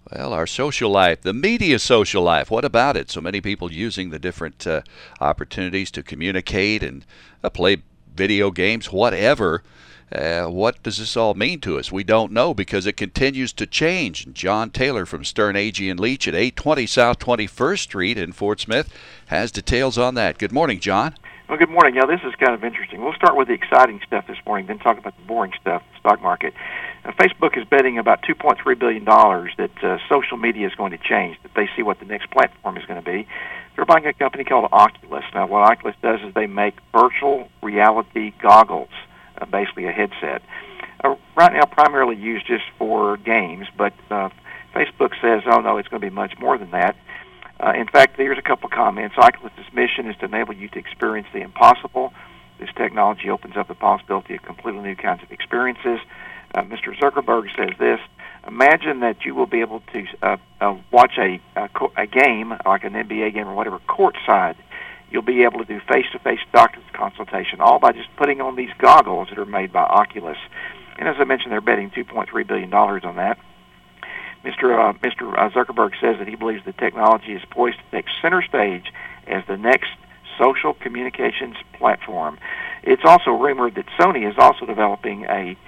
Well, our social life, the media social life, what about it? So many people using the different opportunities to communicate and play video games, whatever. What does this all mean to us? We don't know because it continues to change. John Taylor from Stern Agee and Leach at 820 South 21st Street in Fort Smith has details on that. Good morning, John. Well, good morning. Yeah, this is kind of interesting. We'll start with the exciting stuff this morning, then talk about the boring stuff, the stock market. Facebook is betting about $2.3 billion that social media is going to change, that they see what the next platform is going to be. They're buying a company called Oculus. Now, what Oculus does is they make virtual reality goggles, basically a headset. Right now, primarily used just for games, but Facebook says, oh, no, it's going to be much more than that. In fact, here's a couple of comments. Oculus's mission is to enable you to experience the impossible. This technology opens up the possibility of completely new kinds of experiences. Mr. Zuckerberg says this: imagine that you will be able to watch a game, like an NBA game or whatever, courtside. You'll be able to do face-to-face doctor's consultation, all by just putting on these goggles that are made by Oculus. And as I mentioned, they're betting $2.3 billion on that. Mr. Zuckerberg says that he believes the technology is poised to take center stage as the next social communications platform. It's also rumored that Sony is also developing a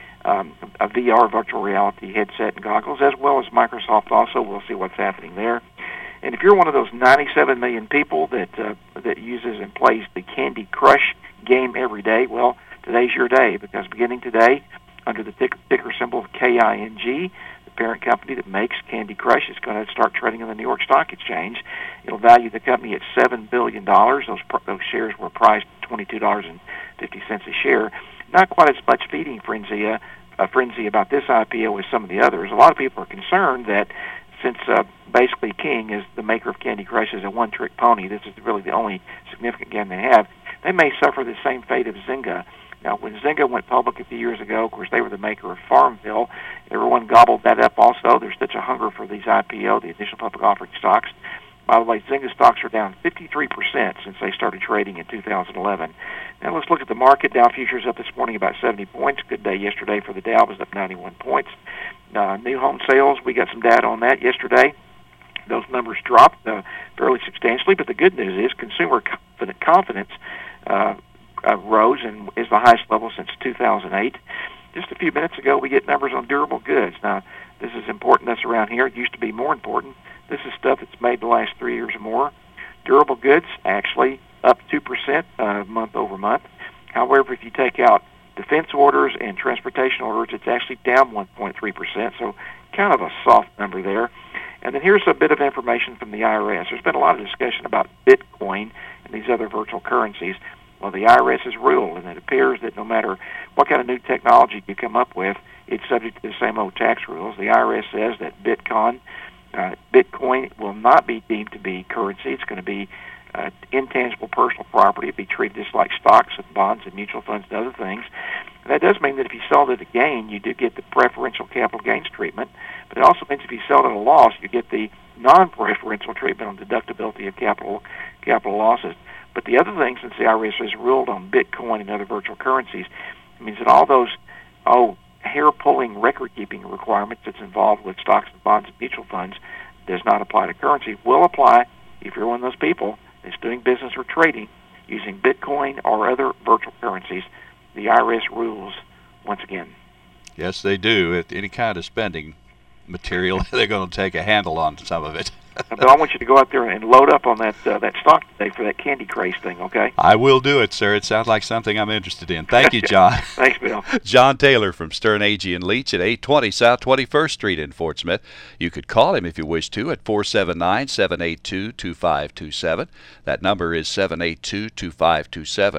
VR virtual reality headset and goggles, as well as Microsoft also. We'll see what's happening there. And if you're one of those 97 million people that uses and plays the Candy Crush game every day, well, today's your day, because beginning today, under the ticker symbol of KING, the parent company that makes Candy Crush is going to start trading on the New York Stock Exchange. It'll value the company at $7 billion. Those shares were priced at $22.50 a share. Not quite as much feeding frenzy about this IPO as some of the others. A lot of people are concerned that since basically King is the maker of Candy Crush is a one-trick pony, this is really the only significant game they have, they may suffer the same fate of Zynga. Now, when Zynga went public a few years ago, of course, they were the maker of Farmville. Everyone gobbled that up also. There's such a hunger for these IPO, the initial public offering stocks. By the way, Zynga stocks are down 53% since they started trading in 2011. Now let's look at the market. Dow futures up this morning about 70 points. Good day yesterday for the Dow, was up 91 points. New home sales, we got some data on that yesterday. Those numbers dropped fairly substantially, but the good news is consumer confidence rose and is the highest level since 2008. Just a few minutes ago, we get numbers on durable goods. Now, this is important to us around here. It used to be more important. This is stuff that's made the last 3 years or more. Durable goods actually up 2% month over month. However, if you take out defense orders and transportation orders, it's actually down 1.3%, so kind of a soft number there. And then here's a bit of information from the IRS. There's been a lot of discussion about Bitcoin and these other virtual currencies. Well, the IRS has ruled, and it appears that no matter what kind of new technology you come up with, it's subject to the same old tax rules. The IRS says that Bitcoin will not be deemed to be currency. It's going to be intangible personal property. It'll be treated just like stocks and bonds and mutual funds and other things. And that does mean that if you sell it at a gain, you do get the preferential capital gains treatment. But it also means if you sell it at a loss, you get the non-preferential treatment on deductibility of capital losses. But the other thing, since the IRS has ruled on Bitcoin and other virtual currencies, it means that all those hair-pulling record-keeping requirements that's involved with stocks and bonds and mutual funds does not apply to currency. Will apply if you're one of those people that's doing business or trading using Bitcoin or other virtual currencies. The IRS rules once again. Yes, they do. At any kind of spending material, they're going to take a handle on some of it. But I want you to go out there and load up on that stock today for that Candy Crush thing, okay? I will do it, sir. It sounds like something I'm interested in. Thank you, John. Thanks, Bill. John Taylor from Stern Agee and Leach at 820 South 21st Street in Fort Smith. You could call him if you wish to at 479-782-2527. That number is 782-2527.